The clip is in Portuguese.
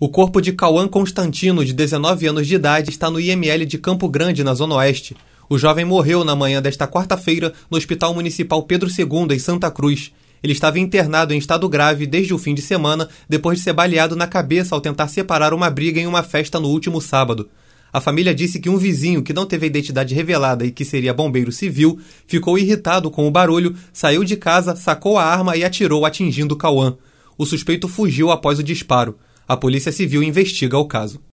O corpo de Cauã Constantino, de 19 anos de idade, está no IML de Campo Grande, na Zona Oeste. O jovem morreu na manhã desta quarta-feira no Hospital Municipal Pedro II, em Santa Cruz. Ele estava internado em estado grave desde o fim de semana, depois de ser baleado na cabeça ao tentar separar uma briga em uma festa no último sábado. A família disse que um vizinho, que não teve a identidade revelada e que seria bombeiro civil, ficou irritado com o barulho, saiu de casa, sacou a arma e atirou, atingindo Cauã. O suspeito fugiu após o disparo. A Polícia Civil investiga o caso.